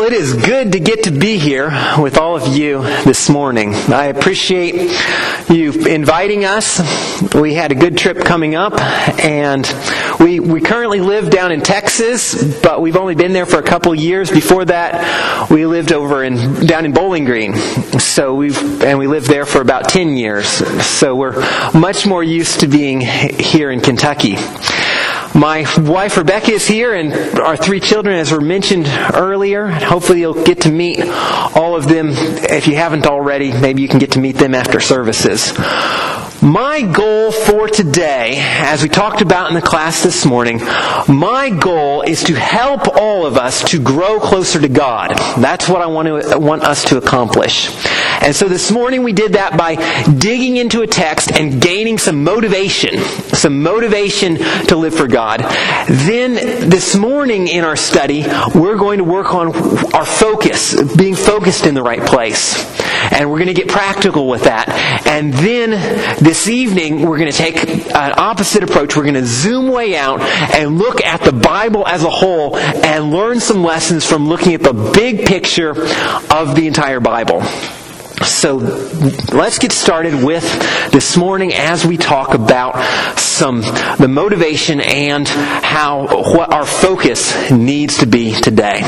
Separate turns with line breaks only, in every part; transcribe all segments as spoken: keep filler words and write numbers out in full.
Well, it is good to get to be here with all of you this morning. I appreciate you inviting us. We had a good trip coming up, and we we currently live down in Texas, but we've only been there for a couple years. Before that, we lived over in down in Bowling Green. So we've and we lived there for about ten years. So we're much more used to being here in Kentucky. My wife Rebecca is here, and our three children, as were mentioned earlier. Hopefully you'll get to meet all of them. If you haven't already, maybe you can get to meet them after services. My goal for today, as we talked about in the class this morning, my goal is to help all of us to grow closer to God. That's what I want to want us to accomplish. And so this morning we did that by digging into a text and gaining some motivation, some motivation to live for God. Then this morning in our study, we're going to work on our focus, being focused in the right place. And we're going to get practical with that. And then this evening, we're going to take an opposite approach. We're going to zoom way out and look at the Bible as a whole and learn some lessons from looking at the big picture of the entire Bible. So let's get started with this morning as we talk about some the motivation and how what our focus needs to be today.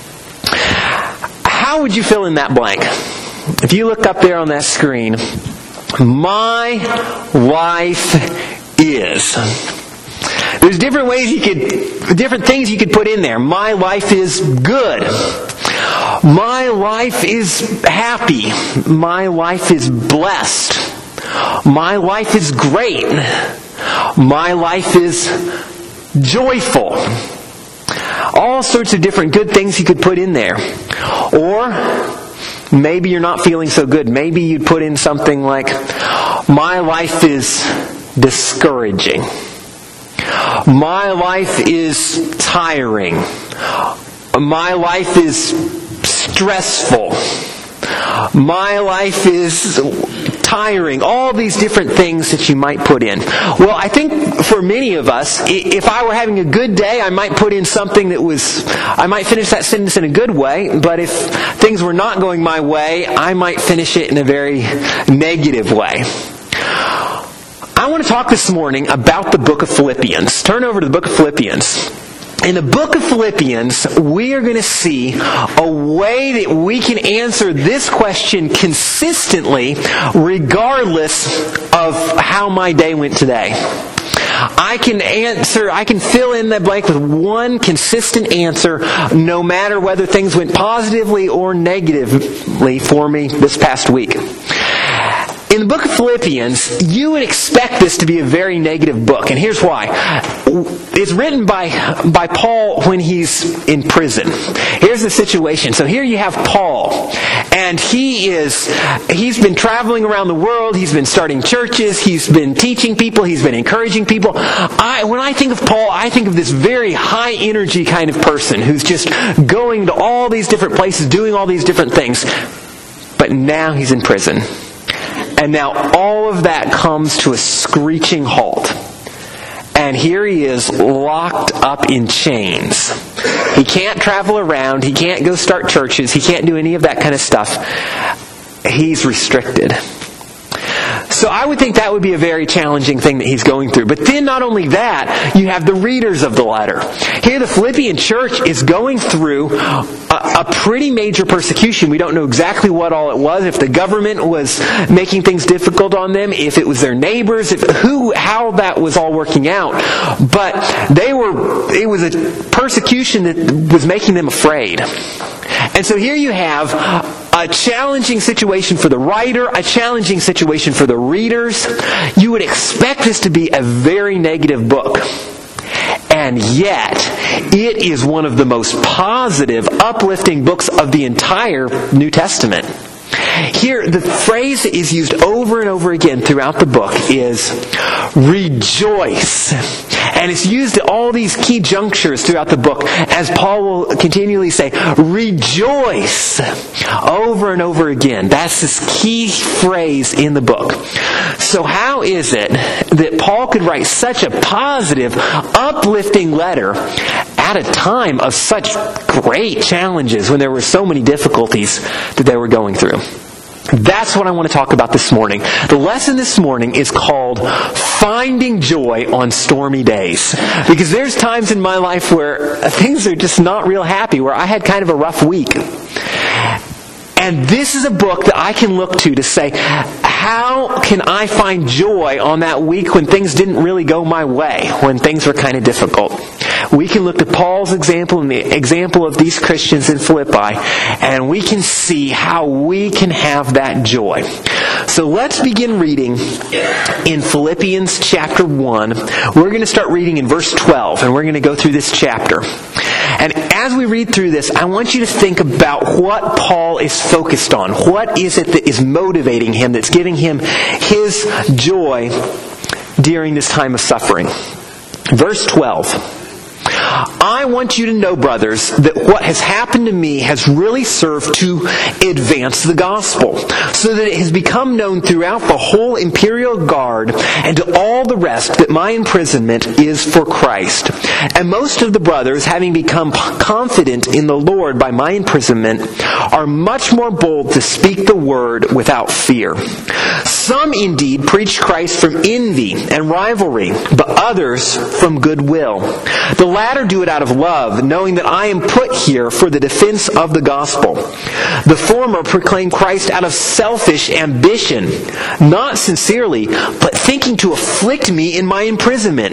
How would you fill in that blank? If you look up there on that screen, my life is. There's different ways you could, different things you could put in there. My life is good. My life is happy. My life is blessed. My life is great. My life is joyful. All sorts of different good things you could put in there. Or maybe you're not feeling so good. Maybe you'd put in something like, my life is discouraging. My life is tiring. My life is stressful. My life is tiring. All these different things that you might put in. Well, I think for many of us, if I were having a good day, I might put in something that was, I might finish that sentence in a good way, but if things were not going my way, I might finish it in a very negative way. I want to talk this morning about the book of Philippians. Turn over to the book of Philippians. In the book of Philippians, we are going to see a way that we can answer this question consistently, regardless of how my day went today. I can answer, I can fill in that blank with one consistent answer, no matter whether things went positively or negatively for me this past week. In the book of Philippians, you would expect this to be a very negative book, and here's why. It's written by by Paul when he's in prison. Here's the situation. So here you have Paul, and he is he's been traveling around the world. He's been starting churches. He's been teaching people. He's been encouraging people. I, when I think of Paul, I think of this very high energy kind of person who's just going to all these different places, doing all these different things. But now he's in prison. And now all of that comes to a screeching halt. And here he is locked up in chains. He can't travel around. He can't go start churches. He can't do any of that kind of stuff. He's restricted. So I would think that would be a very challenging thing that he's going through. But then not only that, you have the readers of the letter. Here the Philippian church is going through a, a pretty major persecution. We don't know exactly what all it was, if the government was making things difficult on them, if it was their neighbors, if who, how that was all working out. But they were, it was a persecution that was making them afraid. And so here you have a challenging situation for the writer, a challenging situation for the readers. You would expect this to be a very negative book. And yet, it is one of the most positive, uplifting books of the entire New Testament. Here, the phrase that is used over and over again throughout the book is rejoice. And it's used at all these key junctures throughout the book, as Paul will continually say, rejoice, over and over again. That's this key phrase in the book. So how is it that Paul could write such a positive, uplifting letter at a time of such great challenges when there were so many difficulties that they were going through. That's what I want to talk about this morning. The lesson this morning is called Finding Joy on Stormy Days. Because there's times in my life where things are just not real happy, where I had kind of a rough week. And this is a book that I can look to to say, how can I find joy on that week when things didn't really go my way, when things were kind of difficult? We can look to Paul's example and the example of these Christians in Philippi, and we can see how we can have that joy. So let's begin reading in Philippians chapter one. We're going to start reading in verse twelve, and we're going to go through this chapter. And as we read through this, I want you to think about what Paul is focused on. What is it that is motivating him, that's giving him his joy during this time of suffering? Verse twelve. I want you to know, brothers, that what has happened to me has really served to advance the gospel, so that it has become known throughout the whole imperial guard and to all the rest that my imprisonment is for Christ. And most of the brothers, having become confident in the Lord by my imprisonment, are much more bold to speak the word without fear. Some indeed preach Christ from envy and rivalry, but others from goodwill. The latter do it out of love, knowing that I am put here for the defense of the gospel. The former proclaim Christ out of selfish ambition, not sincerely, but thinking to afflict me in my imprisonment.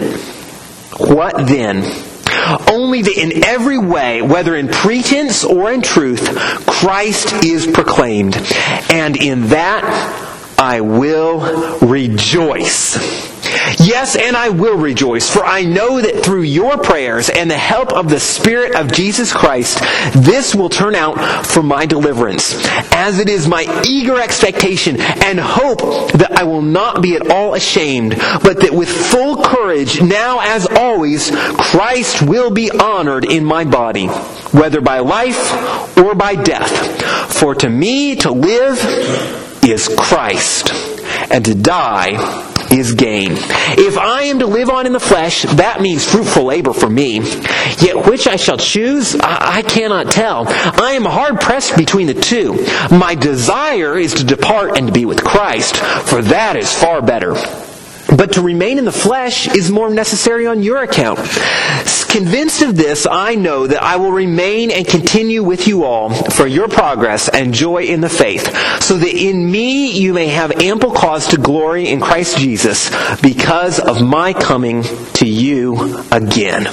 What then? Only that in every way, whether in pretense or in truth, Christ is proclaimed, and in that I will rejoice. Yes, and I will rejoice, for I know that through your prayers and the help of the Spirit of Jesus Christ, this will turn out for my deliverance, as it is my eager expectation and hope that I will not be at all ashamed, but that with full courage, now as always, Christ will be honored in my body, whether by life or by death. For to me to live is Christ, and to die is gain. If I am to live on in the flesh, that means fruitful labor for me. Yet which I shall choose, I, I cannot tell. I am hard pressed between the two. My desire is to depart and to be with Christ, for that is far better. But to remain in the flesh is more necessary on your account. Convinced of this, I know that I will remain and continue with you all for your progress and joy in the faith, so that in me you may have ample cause to glory in Christ Jesus because of my coming to you again.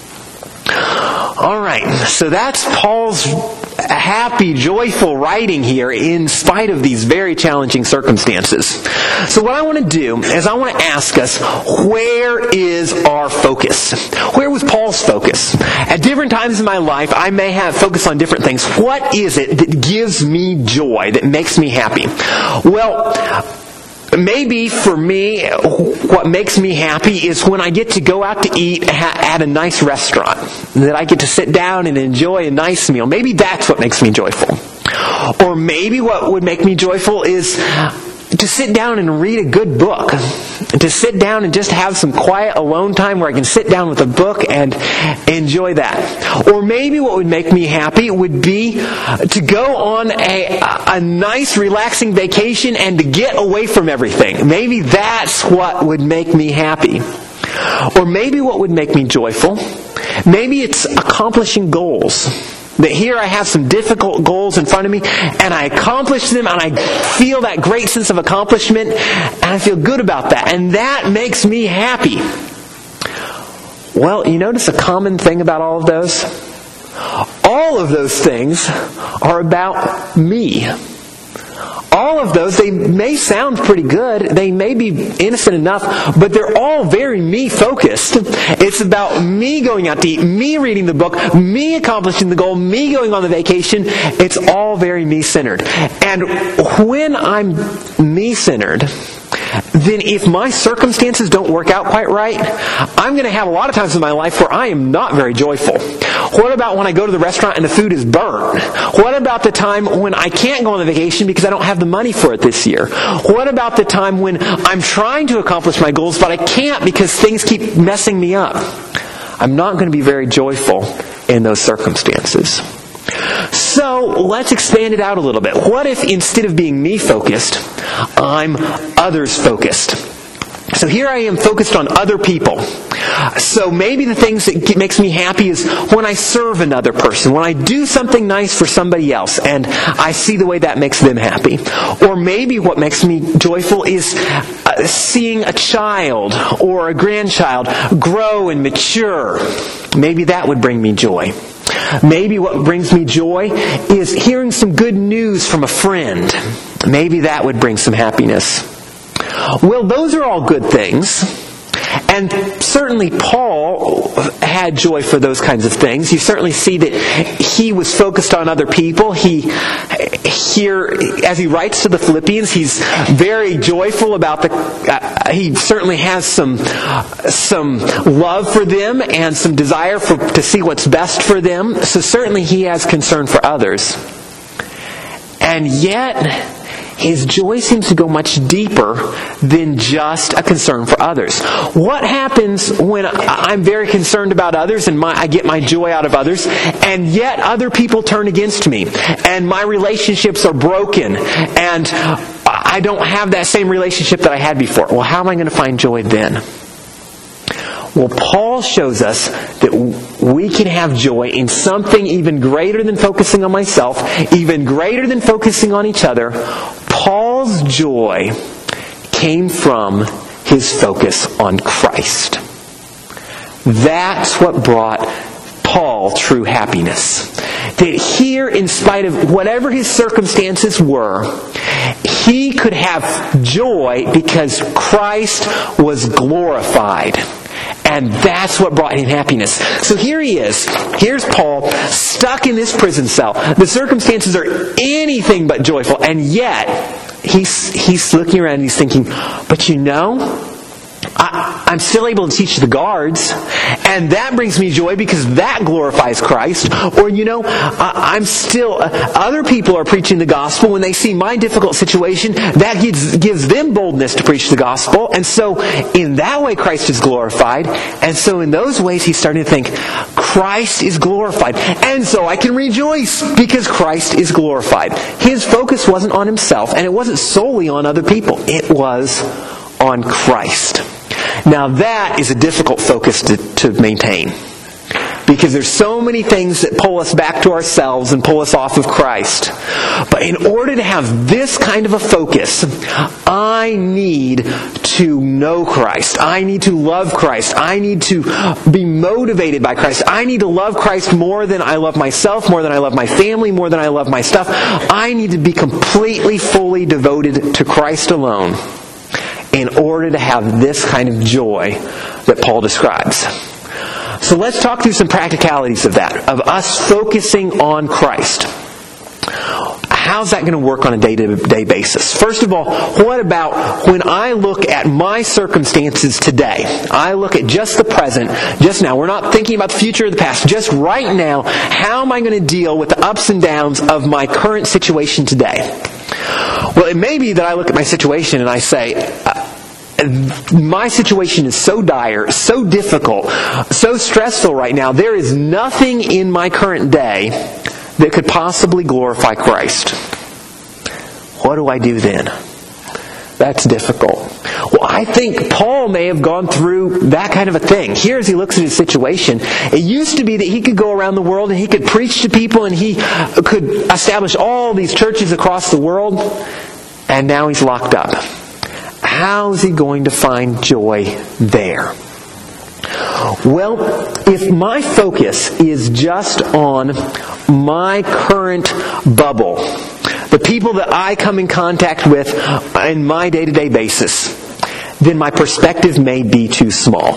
All right, so that's Paul's happy, joyful writing here in spite of these very challenging circumstances. So what I want to do is I want to ask us, where is our focus? Where was Paul's focus? At different times in my life, I may have focused on different things. What is it that gives me joy, that makes me happy? Well, maybe for me, what makes me happy is when I get to go out to eat at a nice restaurant. That I get to sit down and enjoy a nice meal. Maybe that's what makes me joyful. Or maybe what would make me joyful is to sit down and read a good book. To sit down and just have some quiet alone time where I can sit down with a book and enjoy that. Or maybe what would make me happy would be to go on a, a nice relaxing vacation and to get away from everything. Maybe that's what would make me happy. Or maybe what would make me joyful, maybe it's accomplishing goals. That here I have some difficult goals in front of me, and I accomplish them, and I feel that great sense of accomplishment, and I feel good about that. And that makes me happy. Well, you notice a common thing about all of those? All of those things are about me. All of those, they may sound pretty good, they may be innocent enough, but they're all very me-focused. It's about me going out to eat, me reading the book, me accomplishing the goal, me going on the vacation. It's all very me-centered. And when I'm me-centered, then if my circumstances don't work out quite right, I'm going to have a lot of times in my life where I am not very joyful. What about when I go to the restaurant and the food is burnt? What about the time when I can't go on the vacation because I don't have the money for it this year? What about the time when I'm trying to accomplish my goals but I can't because things keep messing me up? I'm not going to be very joyful in those circumstances. So let's expand it out a little bit. What if instead of being me-focused, I'm others-focused? So here I am focused on other people. So maybe the things that makes me happy is when I serve another person, when I do something nice for somebody else, and I see the way that makes them happy. Or maybe what makes me joyful is uh, seeing a child or a grandchild grow and mature. Maybe that would bring me joy. Maybe what brings me joy is hearing some good news from a friend. Maybe that would bring some happiness. Well, those are all good things. And certainly Paul had joy for those kinds of things. You certainly see that he was focused on other people. He here, as he writes to the Philippians, he's very joyful about the. Uh, he certainly has some some love for them and some desire for to see what's best for them. So certainly he has concern for others. And yet, his joy seems to go much deeper than just a concern for others. What happens when I'm very concerned about others and my, I get my joy out of others, and yet other people turn against me, and my relationships are broken, and I don't have that same relationship that I had before? Well, how am I going to find joy then? Well, Paul shows us that we can have joy in something even greater than focusing on myself, even greater than focusing on each other. Paul's joy came from his focus on Christ. That's what brought Paul true happiness. That here, in spite of whatever his circumstances were, he could have joy because Christ was glorified. And that's what brought him happiness. So here he is. Here's Paul, stuck in this prison cell. The circumstances are anything but joyful. And yet, he's he's looking around and he's thinking, but you know, I, I'm still able to teach the guards. And that brings me joy because that glorifies Christ. Or, you know, I, I'm still... Uh, other people are preaching the gospel. When they see my difficult situation, that gives, gives them boldness to preach the gospel. And so, in that way, Christ is glorified. And so, in those ways, he's starting to think, Christ is glorified. And so, I can rejoice because Christ is glorified. His focus wasn't on himself, and it wasn't solely on other people. It was on Christ. Now that is a difficult focus to, to maintain, because there's so many things that pull us back to ourselves and pull us off of Christ. But in order to have this kind of a focus, I need to know Christ. I need to love Christ. I need to be motivated by Christ. I need to love Christ more than I love myself, more than I love my family, more than I love my stuff. I need to be completely, fully devoted to Christ alone in order to have this kind of joy that Paul describes. So let's talk through some practicalities of that, of us focusing on Christ. How's that going to work on a day-to-day basis? First of all, what about when I look at my circumstances today? I look at just the present, just now. We're not thinking about the future or the past. Just right now, how am I going to deal with the ups and downs of my current situation today? Well, it may be that I look at my situation and I say, uh, my situation is so dire, so difficult, so stressful right now, there is nothing in my current day that could possibly glorify Christ. What do I do then? That's difficult. Well, I think Paul may have gone through that kind of a thing. Here, as he looks at his situation, it used to be that he could go around the world and he could preach to people and he could establish all these churches across the world, and now he's locked up. How is he going to find joy there? Well, if my focus is just on my current bubble, the people that I come in contact with in my day-to-day basis, then my perspective may be too small.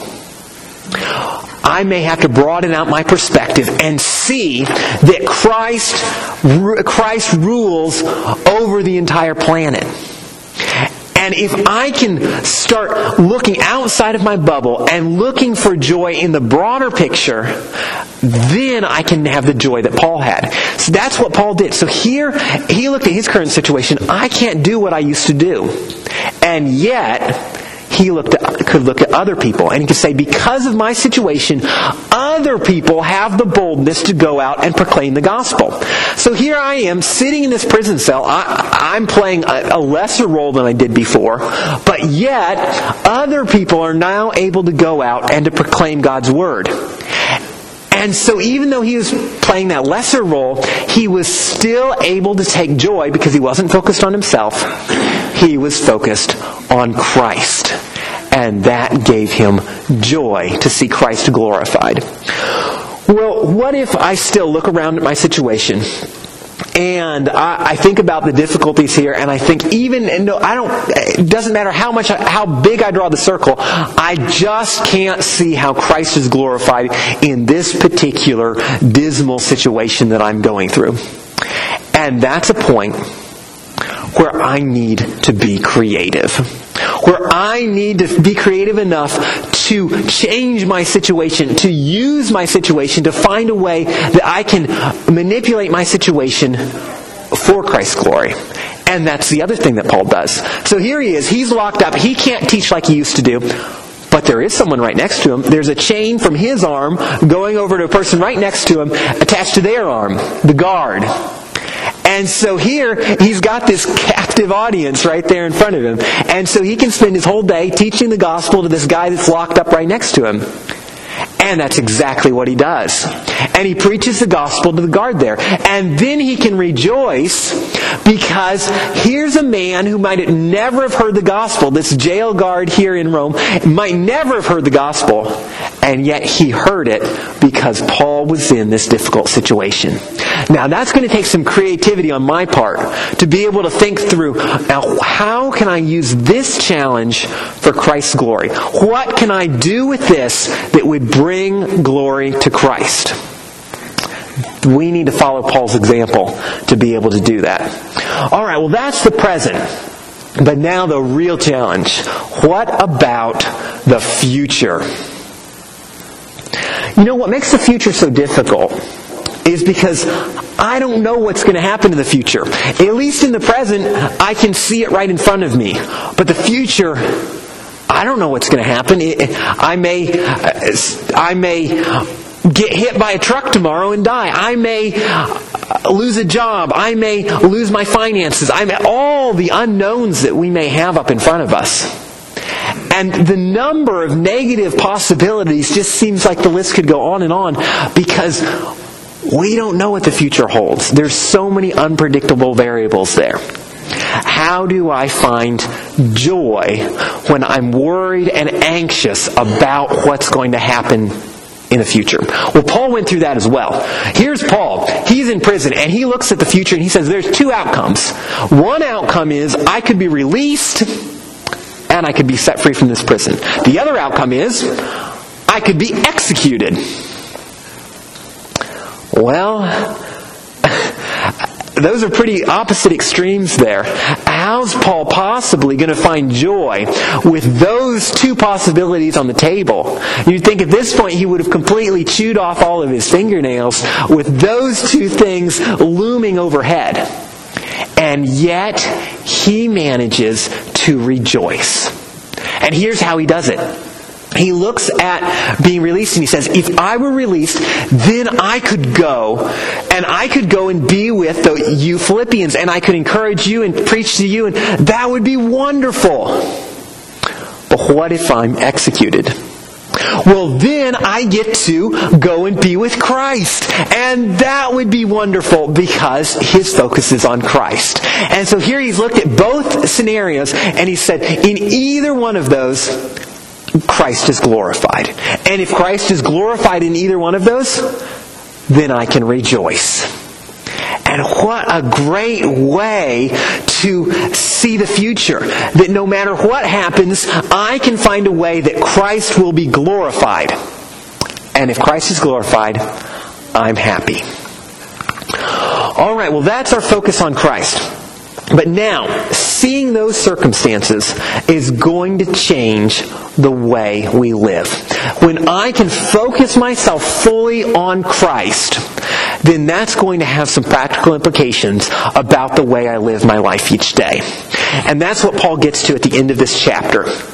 I may have to broaden out my perspective and see that Christ, Christ rules over the entire planet. And if I can start looking outside of my bubble and looking for joy in the broader picture, then I can have the joy that Paul had. So that's what Paul did. So here, he looked at his current situation. I can't do what I used to do. And yet, he looked at, could look at other people and he could say, because of my situation, other people have the boldness to go out and proclaim the gospel. So here I am sitting in this prison cell. I, I'm playing a, a lesser role than I did before, but yet other people are now able to go out and to proclaim God's word. And so even though he was playing that lesser role, he was still able to take joy because he wasn't focused on himself. He was focused on Christ. And that gave him joy to see Christ glorified. Well, what if I still look around at my situation and I, I think about the difficulties here, and I think even, and no, I don't, it doesn't matter how much, how big I draw the circle, I just can't see how Christ is glorified in this particular dismal situation that I'm going through. And that's a point where I need to be creative. Where I need to be creative enough to change my situation, to use my situation, to find a way that I can manipulate my situation for Christ's glory. And that's the other thing that Paul does. So here he is. He's locked up. He can't teach like he used to do. But there is someone right next to him. There's a chain from his arm going over to a person right next to him, attached to their arm, the guard. And so here, he's got this captive audience right there in front of him. And so he can spend his whole day teaching the gospel to this guy that's locked up right next to him. And that's exactly what he does. And he preaches the gospel to the guard there. And then he can rejoice because here's a man who might never have heard the gospel. This jail guard here in Rome might never have heard the gospel. And yet he heard it because Paul was in this difficult situation. Now that's going to take some creativity on my part to be able to think through, now how can I use this challenge for Christ's glory? What can I do with this that would bring glory to Christ? We need to follow Paul's example to be able to do that. All right, well that's the present. But now the real challenge. What about the future? You know, what makes the future so difficult is because I don't know what's going to happen in the future. At least in the present, I can see it right in front of me. But the future, I don't know what's going to happen. I may, I may get hit by a truck tomorrow and die. I may lose a job. I may lose my finances. I may, all the unknowns that we may have up in front of us. And the number of negative possibilities just seems like the list could go on and on because we don't know what the future holds. There's so many unpredictable variables there. How do I find joy when I'm worried and anxious about what's going to happen in the future? Well, Paul went through that as well. Here's Paul. He's in prison and he looks at the future and he says there's two outcomes. One outcome is I could be released and I could be set free from this prison. The other outcome is I could be executed. Well, those are pretty opposite extremes there. How's Paul possibly going to find joy with those two possibilities on the table? You'd think at this point he would have completely chewed off all of his fingernails with those two things looming overhead. And yet, he manages to rejoice. And here's how he does it. He looks at being released and he says, if I were released, then I could go. And I could go and be with the, you Philippians. And I could encourage you and preach to you. And that would be wonderful. But what if I'm executed? Well, then I get to go and be with Christ. And that would be wonderful because his focus is on Christ. And so here he's looked at both scenarios and he said, in either one of those, Christ is glorified. And if Christ is glorified in either one of those, then I can rejoice. And what a great way to see the future. That no matter what happens, I can find a way that Christ will be glorified. And if Christ is glorified, I'm happy. All right, well that's our focus on Christ. But now, seeing those circumstances is going to change the way we live. When I can focus myself fully on Christ, then that's going to have some practical implications about the way I live my life each day. And that's what Paul gets to at the end of this chapter.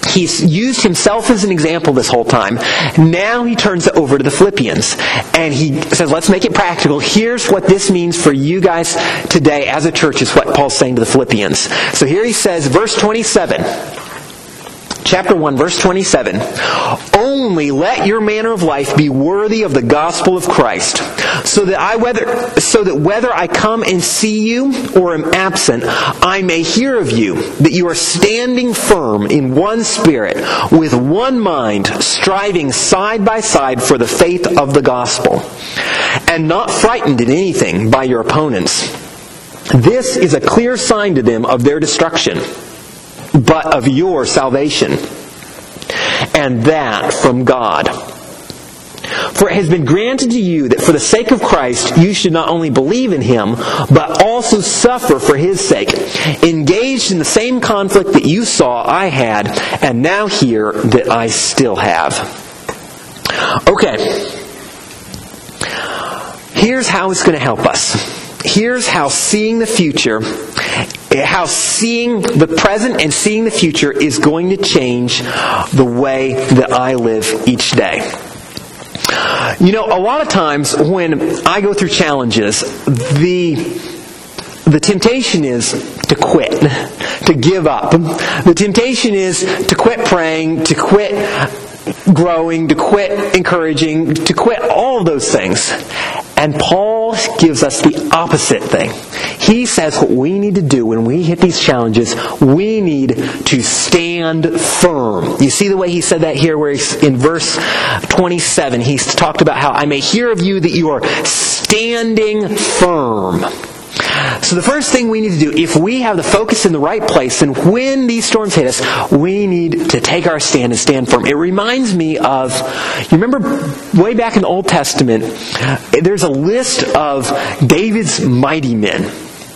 He's used himself as an example this whole time. Now he turns it over to the Philippians. And he says, let's make it practical. Here's what this means for you guys today as a church, is what Paul's saying to the Philippians. So here he says, verse twenty-seven. Chapter one, verse twenty-seven. Only let your manner of life be worthy of the gospel of Christ, so that I whether so that whether I come and see you or am absent, I may hear of you that you are standing firm in one spirit, with one mind, striving side by side for the faith of the gospel, and not frightened in anything by your opponents. This is a clear sign to them of their destruction, but of your salvation, and that from God. For it has been granted to you that for the sake of Christ you should not only believe in Him, but also suffer for His sake, engaged in the same conflict that you saw I had, and now hear that I still have. Okay. Here's how it's going to help us. Here's how seeing the future, how seeing the present and seeing the future is going to change the way that I live each day. You know, a lot of times when I go through challenges, the the temptation is to quit, to give up. The temptation is to quit praying, to quit growing, to quit encouraging, to quit all of those things. And Paul gives us the opposite thing. He says what we need to do when we hit these challenges, we need to stand firm. You see the way he said that here, where he's in verse twenty-seven, he's talked about how I may hear of you that you are standing firm. So the first thing we need to do, if we have the focus in the right place, then when these storms hit us, we need to take our stand and stand firm. It reminds me of, you remember way back in the Old Testament, there's a list of David's mighty men.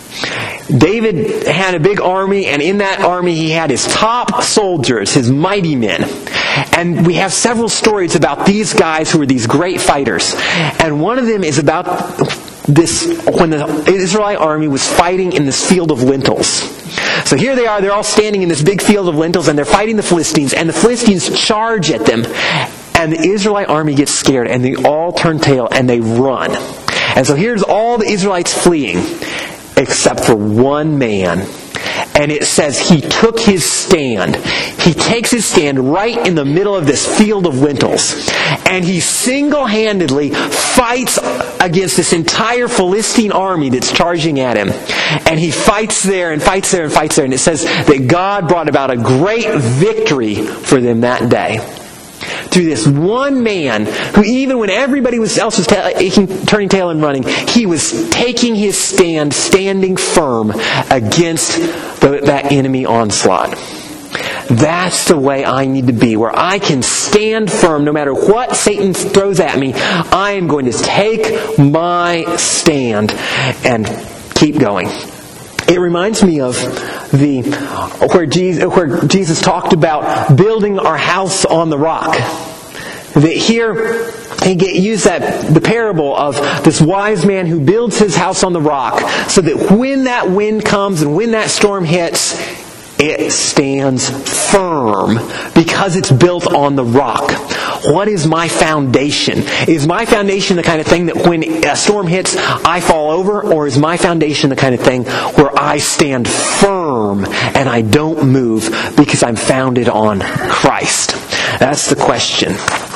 David had a big army, and in that army he had his top soldiers, his mighty men. And we have several stories about these guys who were these great fighters. And one of them is about this, when the Israelite army was fighting in this field of lentils. So here they are, they're all standing in this big field of lentils, and they're fighting the Philistines, and the Philistines charge at them. And the Israelite army gets scared, and they all turn tail, and they run. And so here's all the Israelites fleeing, except for one man. And it says he took his stand. He takes his stand right in the middle of this field of lentils. And he single-handedly fights against this entire Philistine army that's charging at him. And he fights there and fights there and fights there. And it says that God brought about a great victory for them that day. Through this one man who, even when everybody else was ta- turning tail and running, he was taking his stand, standing firm against the, that enemy onslaught. That's the way I need to be, where I can stand firm no matter what Satan throws at me. I am going to take my stand and keep going. It reminds me of the where Jesus, where Jesus talked about building our house on the rock. That here he get used that the parable of this wise man who builds his house on the rock, so that when that wind comes and when that storm hits, it stands firm because it's built on the rock. What is my foundation? Is my foundation the kind of thing that when a storm hits, I fall over? Or is my foundation the kind of thing where I stand firm and I don't move because I'm founded on Christ? That's the question.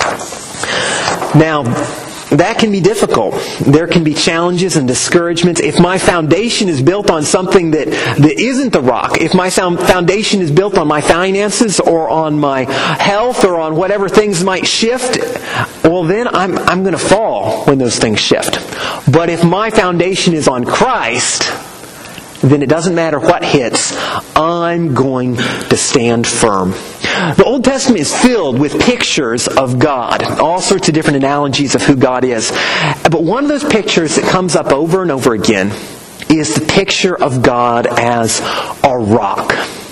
Now, that can be difficult. There can be challenges and discouragements. If my foundation is built on something that, that isn't the rock, if my foundation is built on my finances or on my health or on whatever things might shift, well then I'm, I'm going to fall when those things shift. But if my foundation is on Christ, then it doesn't matter what hits, I'm going to stand firm. The Old Testament is filled with pictures of God, all sorts of different analogies of who God is. But one of those pictures that comes up over and over again is the picture of God as a rock.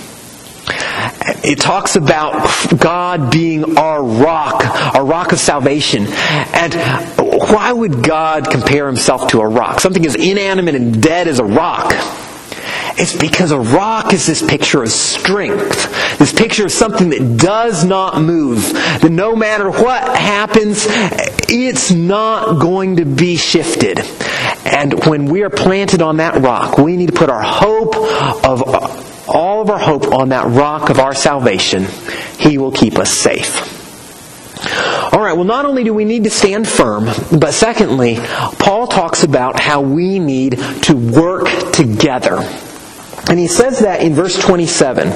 It talks about God being our rock, our rock of salvation. And why would God compare himself to a rock? Something as inanimate and dead as a rock. It's because a rock is this picture of strength. This picture of something that does not move. That no matter what happens, it's not going to be shifted. And when we are planted on that rock, we need to put our hope of all of our hope on that rock of our salvation. He will keep us safe. All right, well, not only do we need to stand firm, but secondly, Paul talks about how we need to work together. And he says that in verse twenty-seven.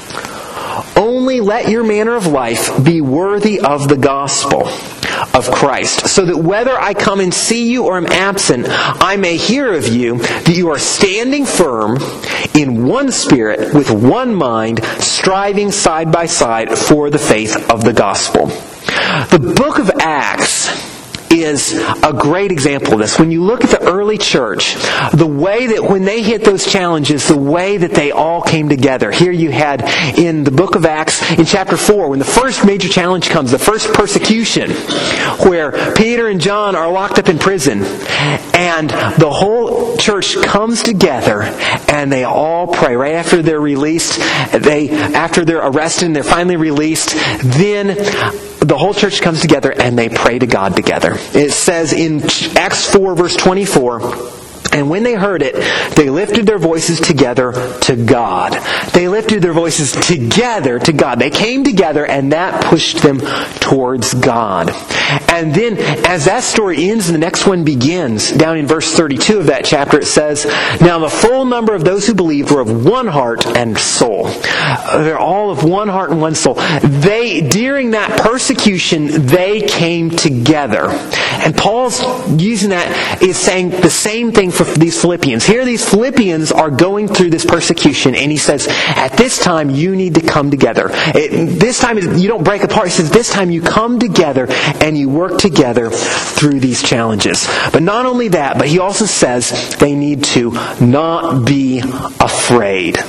Only let your manner of life be worthy of the gospel of Christ, so that whether I come and see you or am absent, I may hear of you that you are standing firm in one spirit, with one mind, striving side by side for the faith of the gospel. The book of Acts is a great example of this. When you look at the early church, the way that when they hit those challenges, the way that they all came together. Here you had in the book of Acts, in chapter four, when the first major challenge comes, the first persecution, where Peter and John are locked up in prison, and the whole church comes together, and they all pray. Right after they're released, they after they're arrested and they're finally released, then the whole church comes together and they pray to God together. It says in Acts four, verse twenty-four, and when they heard it, they lifted their voices together to God. They lifted their voices together to God. They came together, and that pushed them towards God. And then, as that story ends and the next one begins, down in verse thirty-two of that chapter, it says, now the full number of those who believed were of one heart and soul. They're all of one heart and one soul. They, during that persecution, they came together. And Paul's using that, is saying the same thing for these Philippians. Here these Philippians are going through this persecution, and he says, at this time you need to come together. It, this time you don't break apart. He says, this time you come together and you work together through these challenges. But not only that, but he also says they need to not be afraid.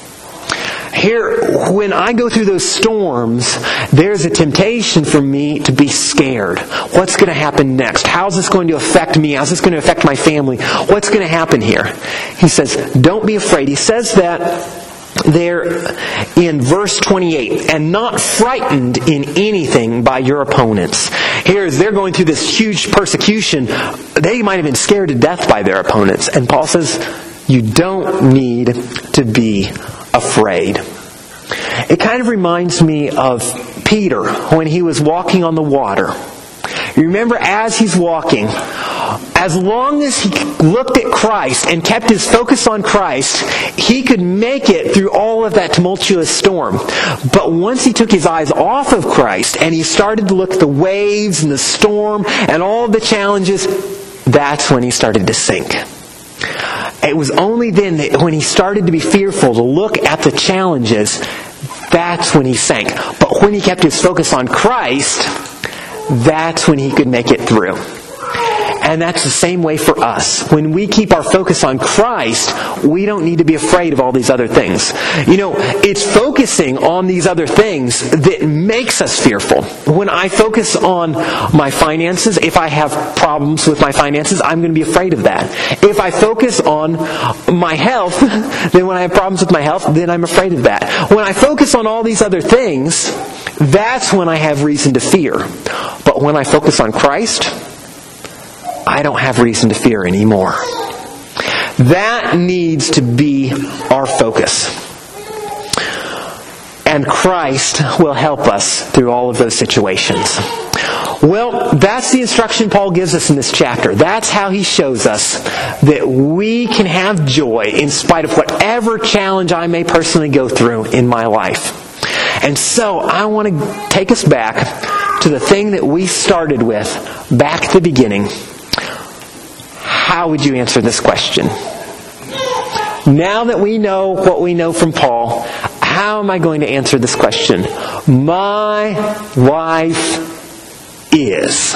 Here, when I go through those storms, there's a temptation for me to be scared. What's going to happen next? How's this going to affect me? How's this going to affect my family? What's going to happen here? He says, don't be afraid. He says that there in verse twenty-eight, and not frightened in anything by your opponents. Here, as they're going through this huge persecution, they might have been scared to death by their opponents. And Paul says, you don't need to be afraid. It kind of reminds me of Peter when he was walking on the water. You remember, as he's walking, as long as he looked at Christ and kept his focus on Christ, he could make it through all of that tumultuous storm. But once he took his eyes off of Christ and he started to look at the waves and the storm and all of the challenges, that's when he started to sink. It was only then that when he started to be fearful, to look at the challenges, that's when he sank. But when he kept his focus on Christ, that's when he could make it through. And that's the same way for us. When we keep our focus on Christ, we don't need to be afraid of all these other things. You know, it's focusing on these other things that makes us fearful. When I focus on my finances, if I have problems with my finances, I'm going to be afraid of that. If I focus on my health, then when I have problems with my health, then I'm afraid of that. When I focus on all these other things, that's when I have reason to fear. But when I focus on Christ, I don't have reason to fear anymore. That needs to be our focus. And Christ will help us through all of those situations. Well, that's the instruction Paul gives us in this chapter. That's how he shows us that we can have joy in spite of whatever challenge I may personally go through in my life. And so I want to take us back to the thing that we started with back at the beginning. How would you answer this question? Now that we know what we know from Paul, how am I going to answer this question? My wife is.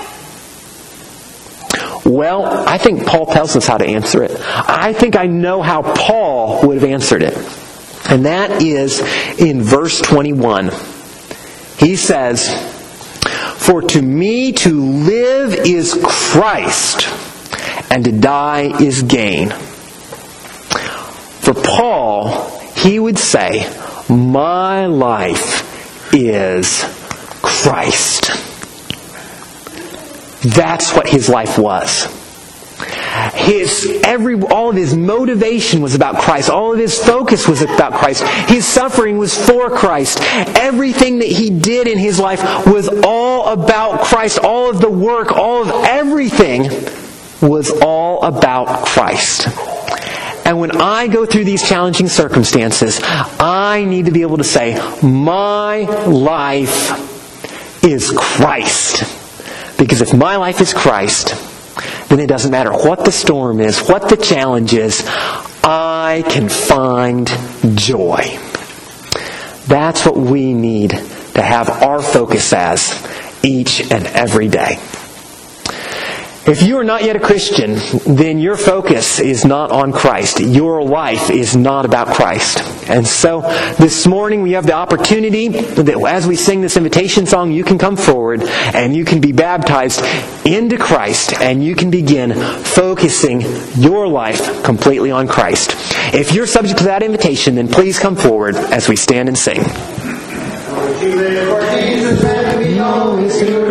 Well, I think Paul tells us how to answer it. I think I know how Paul would have answered it. And that is in verse twenty-one. He says, for to me to live is Christ, and to die is gain. For Paul, he would say, my life is Christ. That's what his life was. His every all of his motivation was about Christ. All of his focus was about Christ. His suffering was for Christ. Everything that he did in his life was all about Christ. All of the work, all of everything was all about Christ. And when I go through these challenging circumstances, I need to be able to say, my life is Christ. Because if my life is Christ, then it doesn't matter what the storm is, what the challenge is, I can find joy. That's what we need to have our focus as each and every day. If you are not yet a Christian, then your focus is not on Christ. Your life is not about Christ. And so this morning we have the opportunity that as we sing this invitation song, you can come forward and you can be baptized into Christ and you can begin focusing your life completely on Christ. If you're subject to that invitation, then please come forward as we stand and sing.